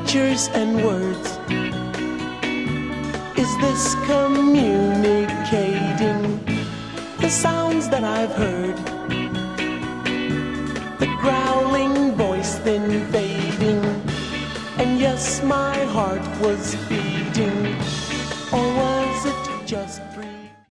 pictures and words. Is this communicating the sounds that I've heard? The growling voice then fading, and yes, my heart was beating. Or was